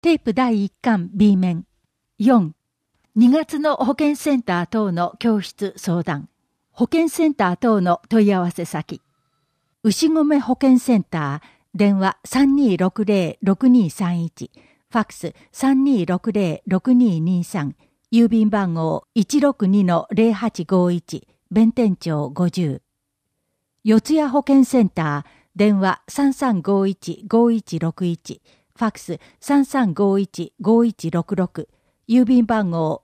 テープ第1巻 B 面。4、2月の保健センター等の教室相談。保健センター等の問い合わせ先。牛込保健センター、電話 3260-6231、ファックス 3260-6223、郵便番号 162-0851、弁天町50。四谷保健センター、電話 3351-5161、ファックス 3351-5166、郵便番号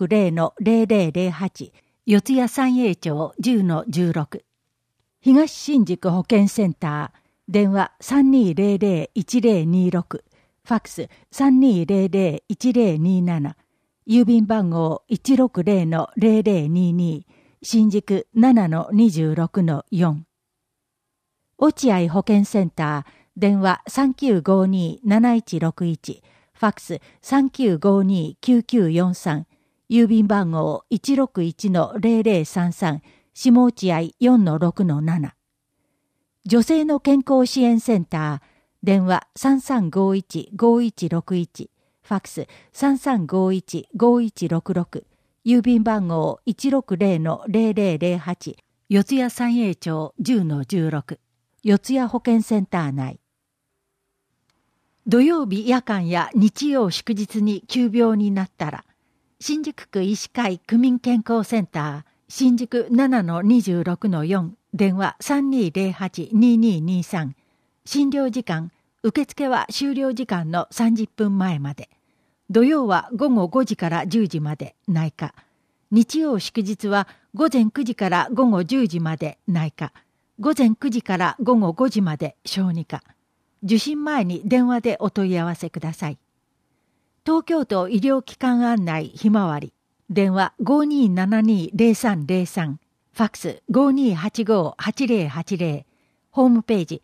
160-0008、四谷三栄町 10-16。東新宿保健センター、電話 3200-1026、ファックス 3200-1027、郵便番号 160-0022、新宿 7-26-4。落合保健センター、電話 3952-7161、ファックス 3952-9943、郵便番号 161-0033、下落合 4-6-7。女性の健康支援センター、電話 3351-5161、ファックス 3351-5166、郵便番号 160-0008、四谷三栄町 10-16。四谷保健センター内。土曜日夜間や日曜祝日に急病になったら、新宿区医師会区民健康センター、新宿 7-26-4、電話 3208-2223、診療時間、受付は終了時間の30分前まで。土曜は午後5時から10時まで内科。日曜祝日は午前9時から午後10時まで内科。午前9時から午後5時まで小児科。受診前に電話でお問い合わせください。東京都医療機関案内ひまわり。電話 5272-0303。ファックス 5285-8080。ホームページ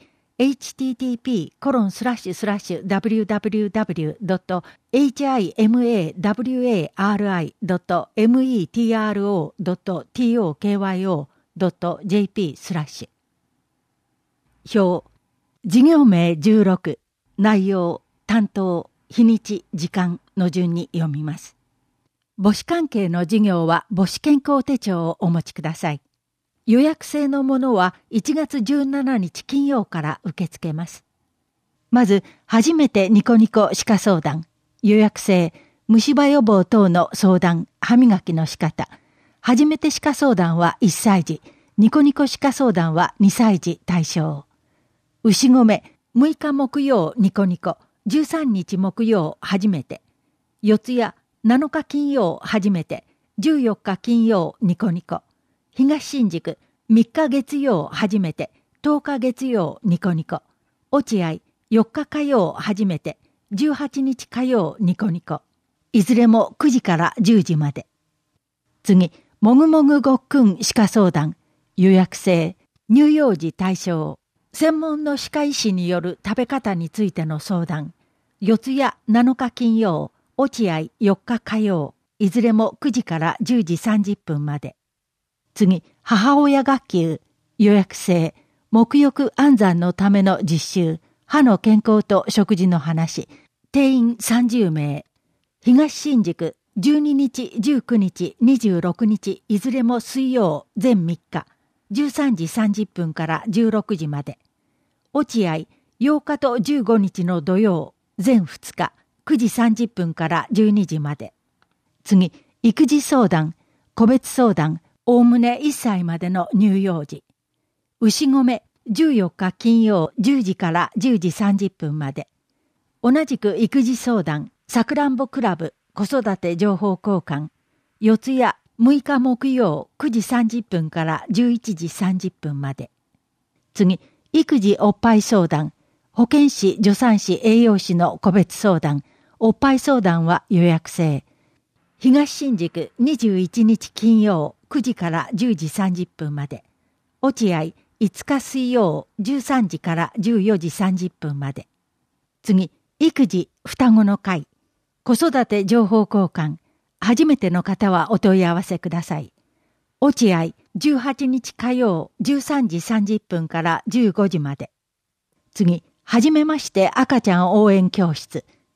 http://www.himawari.metro.tokyo.jp/ 表。事業名16、内容、担当、日にち、時間の順に読みます。母子関係の事業は母子健康手帳をお持ちください。予約制のものは1月17日金曜から受け付けます。まず、初めてニコニコ歯科相談、予約制、虫歯予防等の相談、歯磨きの仕方。初めて歯科相談は1歳児、ニコニコ歯科相談は2歳児対象。牛込、6日木曜ニコニコ、13日木曜初めて。四谷、7日金曜初めて、14日金曜ニコニコ。東新宿、3日月曜初めて、10日月曜ニコニコ。落合、4日火曜初めて、18日火曜ニコニコ。いずれも9時から10時まで。次、もぐもぐごっくん歯科相談、予約制、乳幼児対象。専門の歯科医師による食べ方についての相談。四谷7日金曜、落合4日火曜、いずれも9時から10時30分まで。次、母親学級、予約制、沐浴安産のための実習、歯の健康と食事の話、定員30名。東新宿、12日、19日、26日、いずれも水曜、全3日。13時30分から16時まで。落合、8日と15日の土曜、全2日、9時30分から12時まで。次、育児相談、個別相談、おおむね1歳までの乳幼児。牛込、14日金曜10時から10時30分まで。同じく育児相談、さくらんぼクラブ、子育て情報交換。四谷、6日木曜9時30分から11時30分まで。次、育児おっぱい相談、保健師、助産師、栄養士の個別相談、おっぱい相談は予約制。東新宿21日金曜9時から10時30分まで。落合5日水曜13時から14時30分まで。次、育児、双子の会、子育て情報交換、初めての方はお問い合わせください。落合18日火曜13時30分から15時まで。次、はじめまして赤ちゃん応援教室、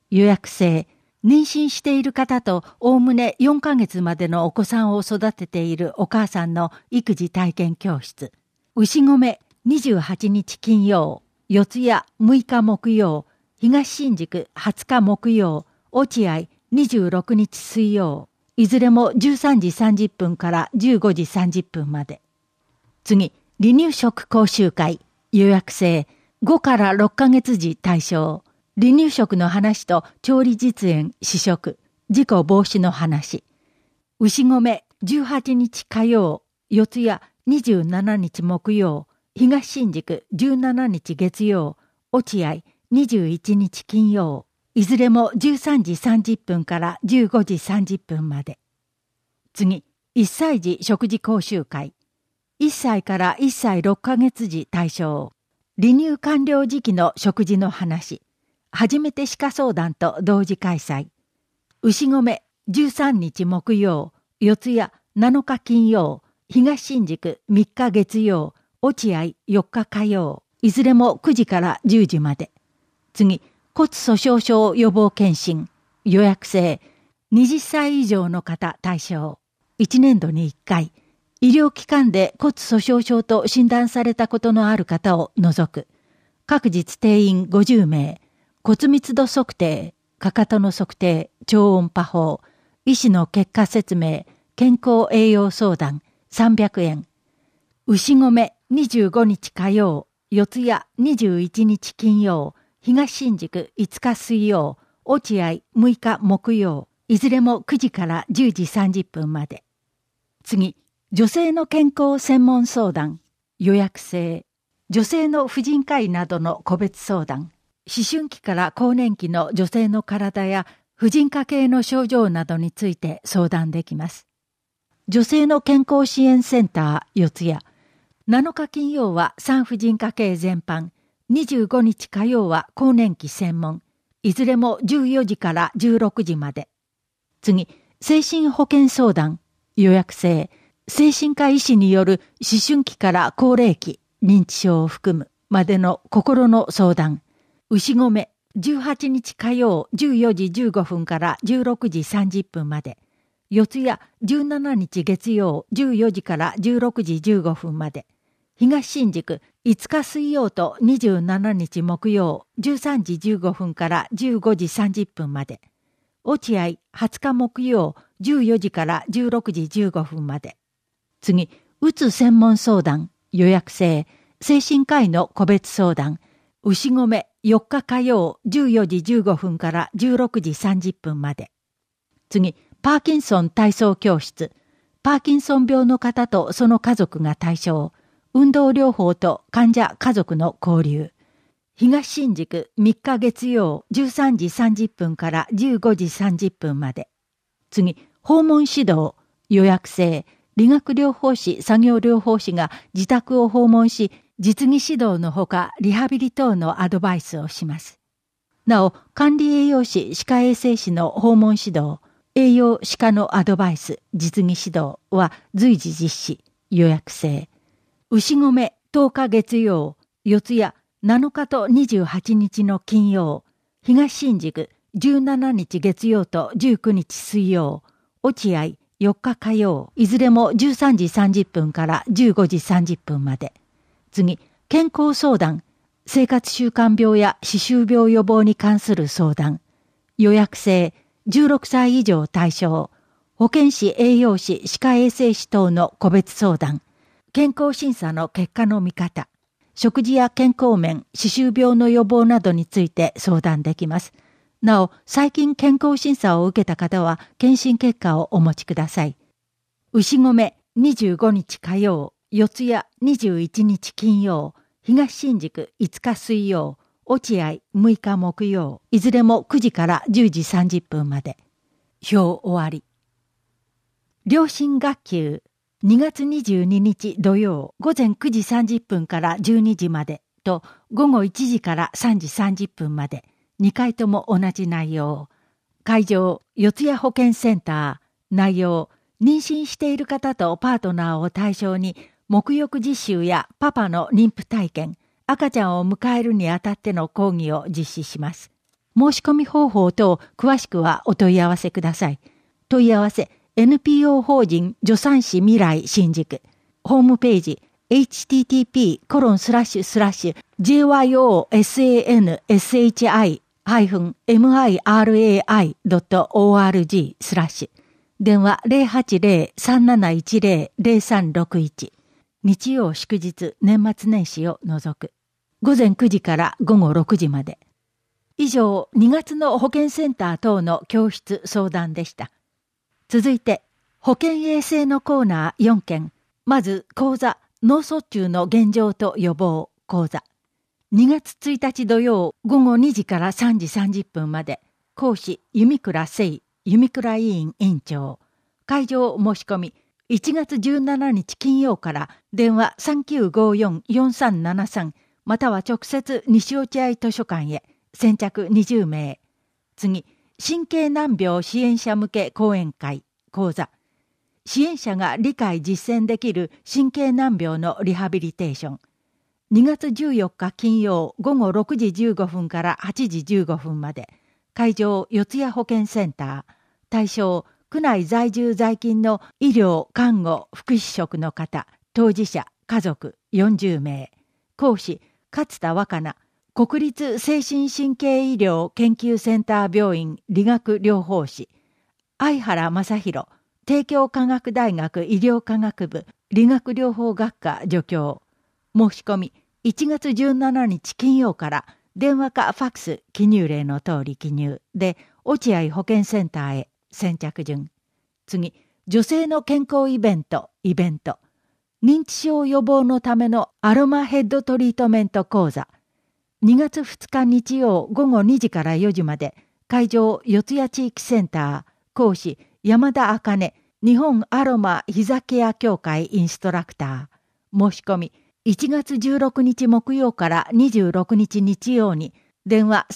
予約制、妊娠している方とおおむね4ヶ月までのお子さんを育てているお母さんの育児体験教室。牛込28日金曜、四谷6日木曜、東新宿20日木曜、落合26日水曜、いずれも13時30分から15時30分まで。次、離乳食講習会、予約制、5から6ヶ月時対象。離乳食の話と調理実演、試食、事故防止の話。牛込18日火曜、四谷27日木曜、東新宿17日月曜、落合21日金曜、いずれも13時30分から15時30分まで。次、1歳児食事講習会。1歳から1歳6ヶ月時対象。離乳完了時期の食事の話。初めて歯科相談と同時開催。牛込13日木曜、四谷7日金曜、東新宿3日月曜、落合4日火曜、いずれも9時から10時まで。次、骨粗鬆症予防検診、予約制、20歳以上の方対象。1年度に1回、医療機関で骨粗鬆症と診断されたことのある方を除く。各日定員50名、骨密度測定、かかとの測定、超音波法、医師の結果説明、健康栄養相談、300円。牛込25日火曜、四谷21日金曜、東新宿5日水曜、落合6日木曜、いずれも9時から10時30分まで。次、女性の健康専門相談、予約制、女性の婦人科医などの個別相談、思春期から更年期の女性の体や婦人科系の症状などについて相談できます。女性の健康支援センター四谷、7日金曜は産婦人科系全般、25日火曜は更年期専門、いずれも14時から16時まで。次、精神保健相談、予約制、精神科医師による思春期から高齢期、認知症を含むまでの心の相談。牛込18日火曜14時15分から16時30分まで。四谷17日月曜14時から16時15分まで。東新宿5日水曜と27日木曜13時15分から15時30分まで。落合20日木曜14時から16時15分まで。次、うつ専門相談、予約制、精神科医の個別相談、牛込4日火曜14時15分から16時30分まで。次、パーキンソン体操教室、パーキンソン病の方とその家族が対象、運動療法と患者家族の交流。東新宿3日月曜13時30分から15時30分まで。次、訪問指導、予約制、理学療法士、作業療法士が自宅を訪問し、実技指導のほかリハビリ等のアドバイスをします。なお、管理栄養士、歯科衛生士の訪問指導、栄養歯科のアドバイス、実技指導は随時実施、予約制。牛込10日月曜、四谷7日と28日の金曜、東新宿17日月曜と19日水曜、落合4日火曜、いずれも13時30分から15時30分まで。次、健康相談、生活習慣病や歯周病予防に関する相談、予約制、16歳以上対象、保健師、栄養士、歯科衛生士等の個別相談、健康審査の結果の見方、食事や健康面、歯周病の予防などについて相談できます。なお、最近健康審査を受けた方は、検診結果をお持ちください。牛込25日火曜、四谷21日金曜、東新宿5日水曜、落合6日木曜、いずれも9時から10時30分まで。表終わり。良心学級、2月22日土曜午前9時30分から12時までと午後1時から3時30分まで2回とも同じ内容。会場四谷保健センター。内容、妊娠している方とパートナーを対象に沐浴実習やパパの妊婦体験、赤ちゃんを迎えるにあたっての講義を実施します。 申し込み方法等詳しくはお問い合わせください。問い合わせ NPO 法人助産師未来新宿。ホームページ http://jyosanshi-mirai.org/ 電話 080-3710-0361 日曜祝日年末年始を除く。午前9時から午後6時まで。以上、2月の保健センター等の教室相談でした。続いて、保健衛生のコーナー4件。まず、講座、脳卒中の現状と予防講座。2月1日土曜午後2時から3時30分まで。講師、弓倉誠、弓倉委員委員長。会場申し込み、1月17日金曜から電話 3954-4373 または直接西落合図書館へ。先着20名。次、神経難病支援者向け講演会講座。支援者が理解実践できる神経難病のリハビリテーション。2月14日金曜午後6時15分から8時15分まで。会場四谷保健センター。対象、区内在住在勤の医療・看護・福祉職の方、当事者、家族40名。講師、勝田若菜。国立精神神経医療研究センター病院理学療法士、相原正弘、帝京科学大学医療科学部理学療法学科助教。申し込み、1月17日金曜から電話かファックス記入例の通り記入で、落合保健センターへ。先着順。次、女性の健康イベント。認知症予防のためのアロマヘッドトリートメント講座。2月2日日曜午後2時から4時まで。会場四谷地域センター。講師山田茜。日本アロマ膝ケア協会インストラクター。申し込み1月16日木曜から26日日曜に電話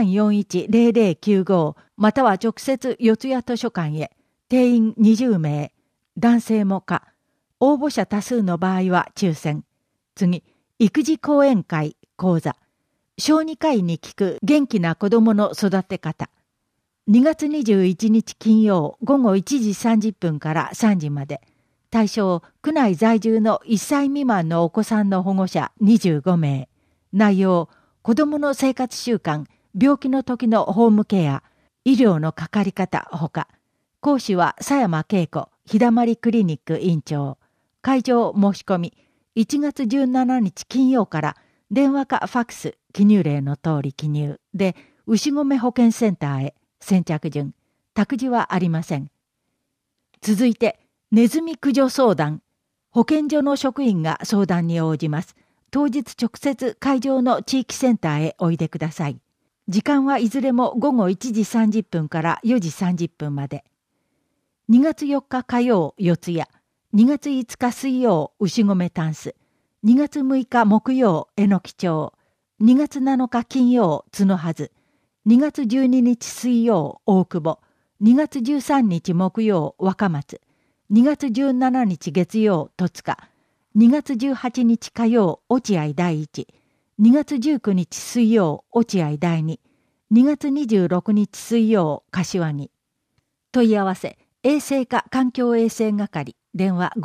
3341-0095 または直接四谷図書館へ。定員20名。男性も可。応募者多数の場合は抽選。次、育児講演会講座。小児科医に聞く元気な子供の育て方。2月21日金曜午後1時30分から3時まで。対象、区内在住の1歳未満のお子さんの保護者25名。内容、子供の生活習慣、病気の時のホームケア、医療のかかり方ほか。講師は佐山恵子、日だまりクリニック院長。会場申し込み、1月17日金曜から電話かファックス、記入例の通り記入で、牛込保健センターへ。先着順。託児はありません。続いて、ネズミ駆除相談。保健所の職員が相談に応じます。当日直接会場の地域センターへおいでください。時間はいずれも午後1時30分から4時30分まで。2月4日火曜、四谷。2月5日水曜、牛込タンス。2月6日木曜、榎木町。2月7日金曜、角はず。2月12日水曜、大久保。2月13日木曜、若松。2月17日月曜、戸塚。2月18日火曜、落合第一。2月19日水曜、落合第二。2月26日水曜、柏木。問い合わせ、衛生課環境衛生係、電話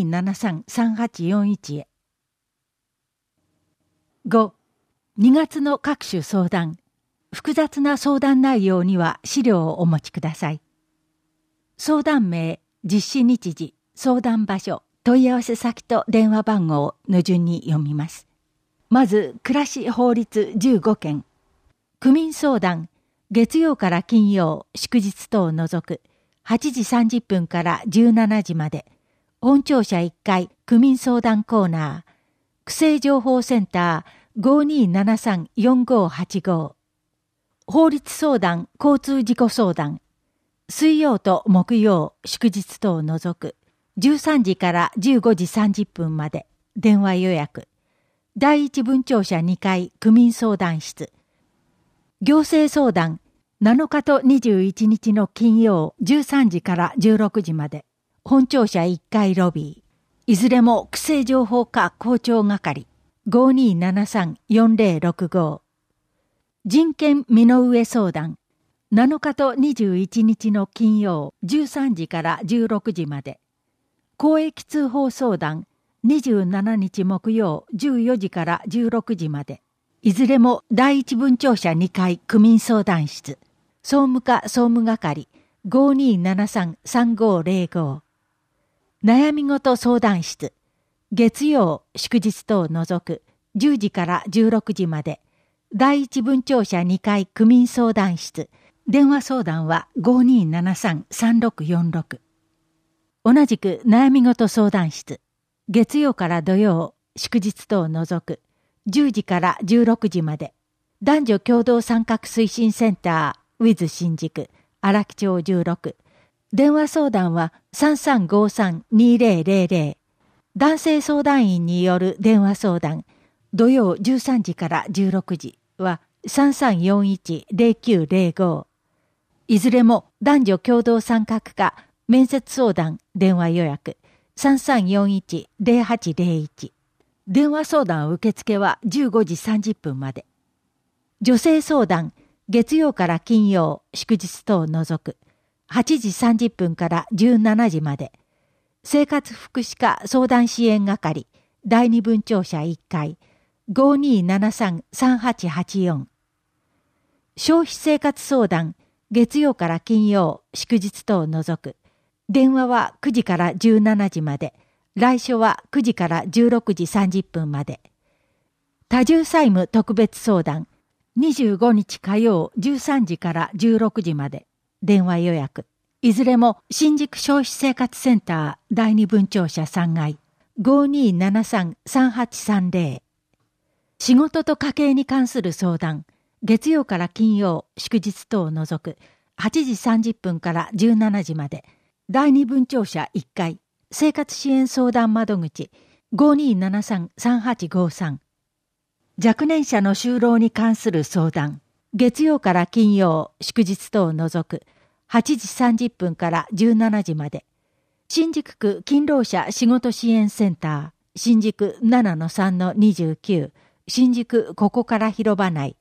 5273-3841 へ。5、2月の各種相談。複雑な相談内容には資料をお持ちください。相談名、実施日時、相談場所、問い合わせ先と電話番号の順に読みます。まず、暮らし法律15件。区民相談、月曜から金曜、祝日等を除く、8時30分から17時まで。本庁舎1階、区民相談コーナー。区政情報センター 5273-4585。法律相談、交通事故相談。水曜と木曜、祝日等を除く、13時から15時30分まで。電話予約。第一分庁舎2階、区民相談室。行政相談、7日と21日の金曜、13時から16時まで。本庁舎1階ロビー。いずれも区政情報課校長係。5273-4065。 人権身の上相談、7日と21日の金曜13時から16時まで。公益通報相談、27日木曜14時から16時まで。いずれも第一分庁舎2階区民相談室、総務課総務係 5273-3505。悩み事相談室、月曜祝日等を除く10時から16時まで。第一分庁舎2階区民相談室、電話相談は 5273-3646。同じく悩み事相談室、月曜から土曜祝日等を除く10時から16時まで。男女共同参画推進センター WITH 新宿荒木町16。電話相談は 3353-2000。男性相談員による電話相談、土曜13時から16時は 3341-0905。いずれも男女共同参画課面接相談電話予約 3341-0801。電話相談受付は15時30分まで。女性相談、月曜から金曜祝日等を除く8時30分から17時まで。生活福祉課相談支援係第二分庁舎1階 5273-3884。消費生活相談、月曜から金曜祝日等を除く電話は9時から17時まで。来所は9時から16時30分まで。多重債務特別相談、25日火曜13時から16時まで。電話予約。いずれも新宿消費生活センター第二分庁舎3階 5273-3830。仕事と家計に関する相談、月曜から金曜祝日等を除く8時30分から17時まで。第二分庁舎1階生活支援相談窓口 5273-3853。若年者の就労に関する相談、月曜から金曜祝日等を除く8時30分から17時まで。新宿区勤労者仕事支援センター新宿 7-3-29 新宿ここから広場内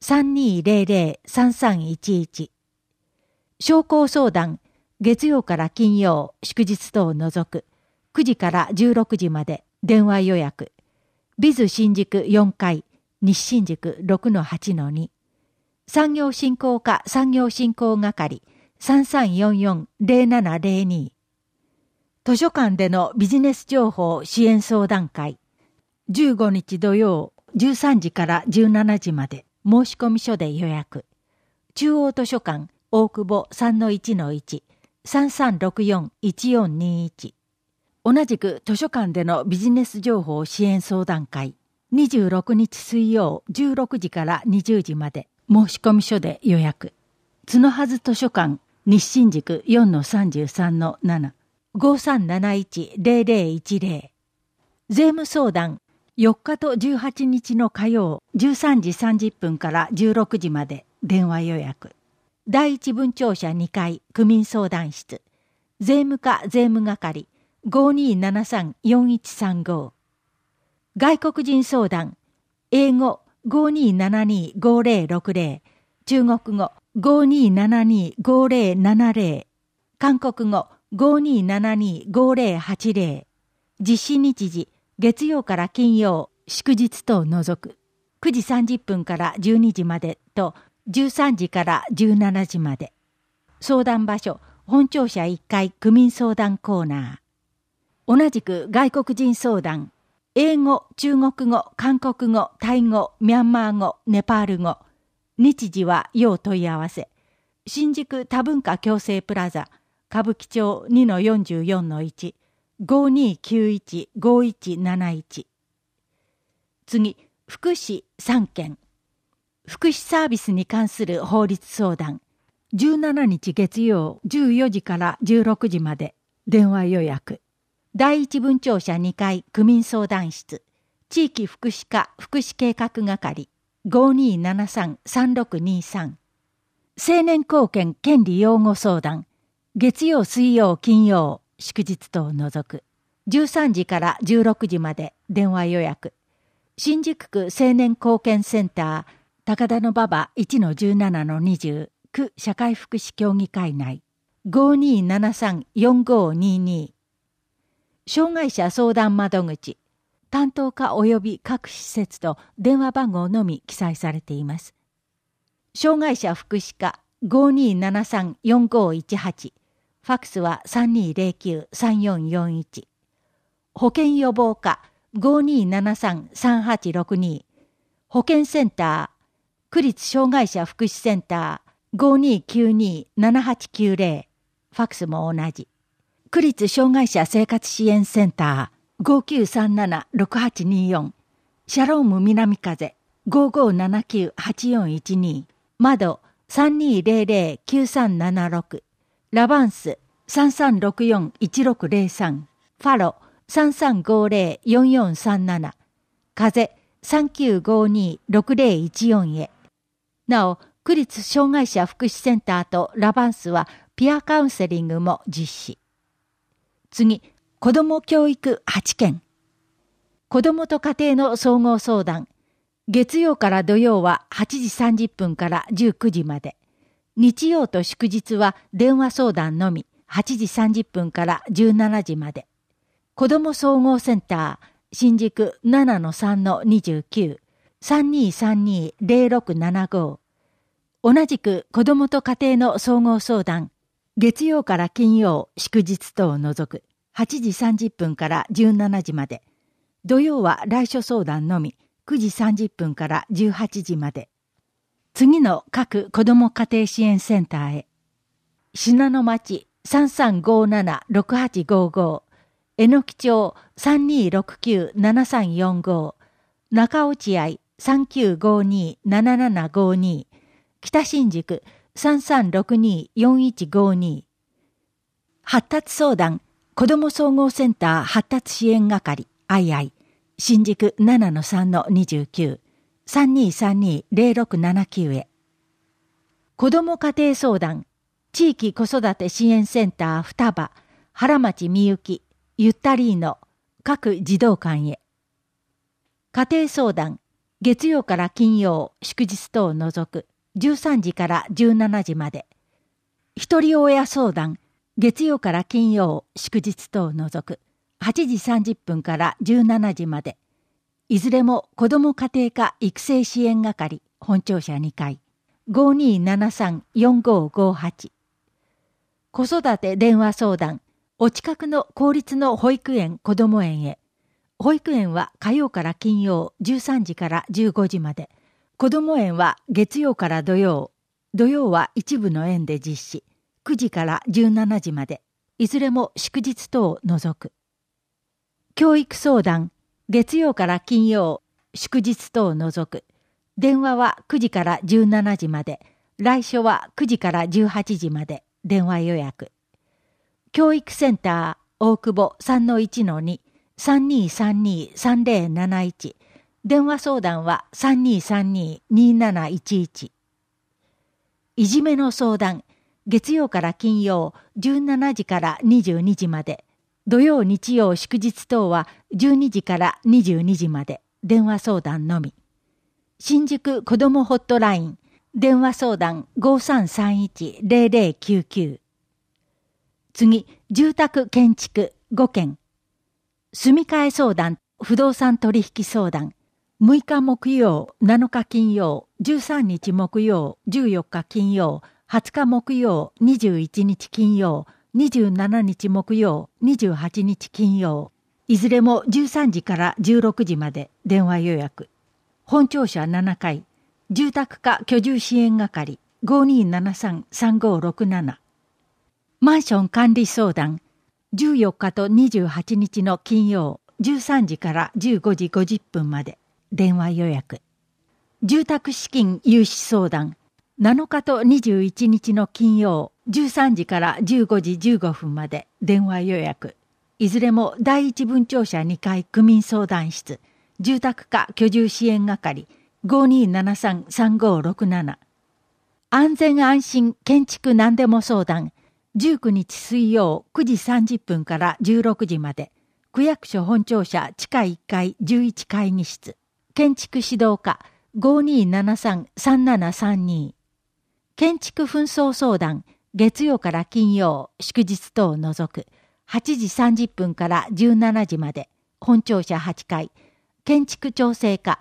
3200-3311。商工相談、月曜から金曜祝日等を除く9時から16時まで。電話予約。ビズ新宿4階西新宿 6-8-2。産業振興課産業振興係 3344-0702。図書館でのビジネス情報支援相談会、15日土曜13時から17時まで。申し込み書で予約。中央図書館大久保 3-1-1 3364-1421。同じく図書館でのビジネス情報支援相談会、26日水曜16時から20時まで。申し込み書で予約。角はず図書館西新宿 4-33-7 5371-0010。税務相談、4日と18日の火曜13時30分から16時まで。電話予約。第一分庁舎2階区民相談室、税務課税務係 5273-4135。外国人相談、英語 5272-5060、中国語 5272-5070、韓国語 5272-5080。実施日時、月曜から金曜祝日等を除く9時30分から12時までと13時から17時まで。相談場所、本庁舎1階区民相談コーナー。同じく外国人相談、英語、中国語、韓国語、タイ語、ミャンマー語、ネパール語。日時は要問い合わせ。新宿多文化共生プラザ、歌舞伎町 2-44-1 5291-5171。次、福祉3件。福祉サービスに関する法律相談、17日月曜14時から16時まで。電話予約。第一分庁舎2階区民相談室、地域福祉課福祉計画係 5273-3623。青年貢献権利擁護相談、月曜水曜金曜祝日等を除く13時から16時まで。電話予約。新宿区青年貢献センター高田馬場 1-17-20 区社会福祉協議会内 5273-4522 障害者相談窓口担当課及び各施設と電話番号のみ記載されています。障害者福祉課 5273-4518 ファックスは 3209-3441 保健予防課 5273-3862 保健センター区立障害者福祉センター 5292-7890 ファックスも同じ。区立障害者生活支援センター 5937-6824 シャローム南風 5579-8412 窓 3200-9376 ラバンス 3364-1603 ファロ 3350-4437 風 3952-6014 へ。なお、区立障害者福祉センターとラバンスはピアカウンセリングも実施。次、子ども教育8件。子どもと家庭の総合相談。月曜から土曜は8時30分から19時まで。日曜と祝日は電話相談のみ8時30分から17時まで。子ども総合センター、新宿 7-3-29 3232-0675。同じく子どもと家庭の総合相談。月曜から金曜、祝日等を除く8時30分から17時まで。土曜は来所相談のみ9時30分から18時まで。次の各子ども家庭支援センターへ。信濃町 3357-6855 榎木町 3269-7345 中落合 3952-7752 北新宿 3362-4152 発達相談子ども総合センター発達支援係 II 新宿 7-3-29 3232-0679 へ。子ども家庭相談地域子育て支援センター双葉原町みゆきゆったりーの各児童館へ。家庭相談月曜から金曜祝日等を除く13時から17時まで。一人親相談月曜から金曜祝日等を除く8時30分から17時まで。いずれも子ども家庭科育成支援係本庁舎2階 5273-4558 子育て電話相談お近くの公立の保育園こども園へ。保育園は火曜から金曜13時から15時まで。こども園は月曜から土曜。土曜は一部の園で実施。9時から17時まで。いずれも祝日等を除く。教育相談。月曜から金曜。祝日等を除く。電話は9時から17時まで。来所は9時から18時まで。電話予約。教育センター大久保 3-1-2 3232-3071 電話相談は 3232-2711 いじめの相談月曜から金曜17時から22時まで土曜日曜祝日等は12時から22時まで電話相談のみ。新宿子どもホットライン電話相談 5331-0099 次、住宅建築5件。住み替え相談、不動産取引相談。6日木曜、7日金曜、13日木曜、14日金曜、20日木曜、21日金曜、27日木曜、28日金曜。いずれも13時から16時まで電話予約。本庁舎7階、住宅課居住支援係 5273-3567。マンション管理相談14日と28日の金曜13時から15時50分まで電話予約。住宅資金融資相談7日と21日の金曜13時から15時15分まで電話予約。いずれも第一分庁舎2階区民相談室住宅課居住支援係 5273-3567。安全安心建築何でも相談19日水曜9時30分から16時まで、区役所本庁舎地下1階11会議室、建築指導課 5273-3732。建築紛争相談、月曜から金曜、祝日等を除く、8時30分から17時まで、本庁舎8階、建築調整課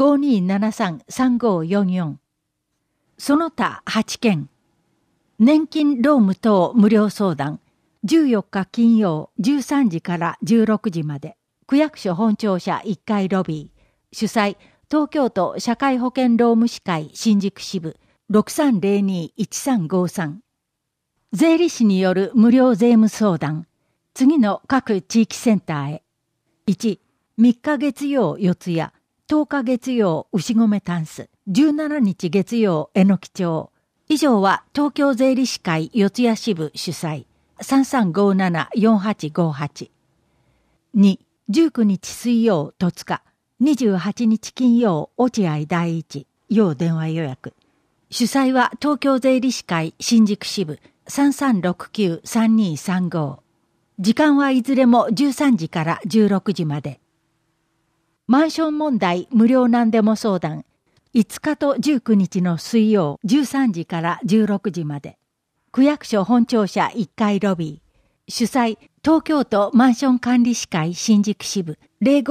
5273-3544。その他8件。年金労務等無料相談、14日金曜13時から16時まで、区役所本庁舎1階ロビー、主催、東京都社会保険労務士会新宿支部 6302-1353。税理士による無料税務相談、次の各地域センターへ。1、3日月曜四谷、10日月曜牛込タンス、17日月曜榎木町。以上は東京税理士会四谷支部主催。3357-4858。2、19日水曜戸塚、28日金曜落合第一、要電話予約。主催は東京税理士会新宿支部 3369-3235。時間はいずれも13時から16時まで。マンション問題無料なんでも相談、5日と19日の水曜13時から16時まで。区役所本庁舎1階ロビー。主催、東京都マンション管理士会新宿支部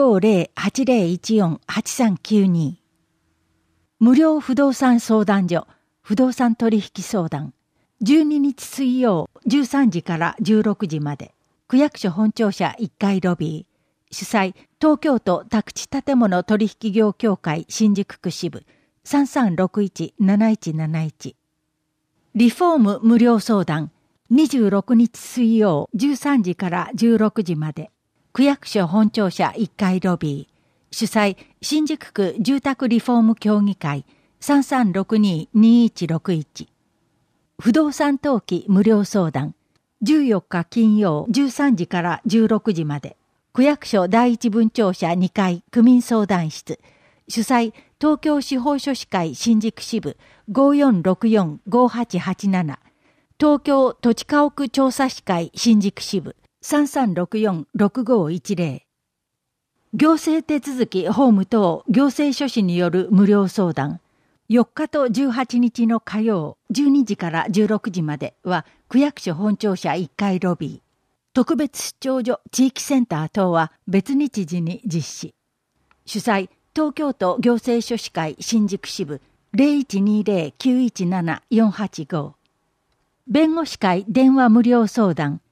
050-8014-8392。無料不動産相談所、不動産取引相談。12日水曜13時から16時まで。区役所本庁舎1階ロビー。主催、東京都宅地建物取引業協会新宿区支部 3361-7171。リフォーム無料相談、26日水曜13時から16時まで。区役所本庁舎1階ロビー。主催、新宿区住宅リフォーム協議会 3362-2161。不動産登記無料相談、14日金曜13時から16時まで。区役所第一分庁舎2階区民相談室。主催、東京司法書士会新宿支部 5464-5887。東京土地家屋調査士会新宿支部 3364-6510。行政手続き法務等行政書士による無料相談。4日と18日の火曜12時から16時までは区役所本庁舎1階ロビー。特別出張所地域センター等は別日時に実施。主催、東京都行政書士会新宿支部 0120-917-485。弁護士会電話無料相談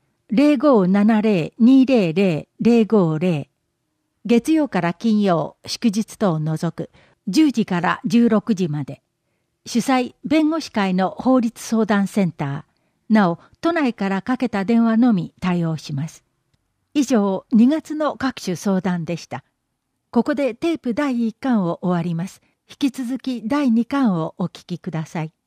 0570-200-050。月曜から金曜、祝日等を除く10時から16時まで。主催、弁護士会の法律相談センター。なお、都内からかけた電話のみ対応します。以上、2月の各種相談でした。ここでテープ第1巻を終わります。引き続き第2巻をお聞きください。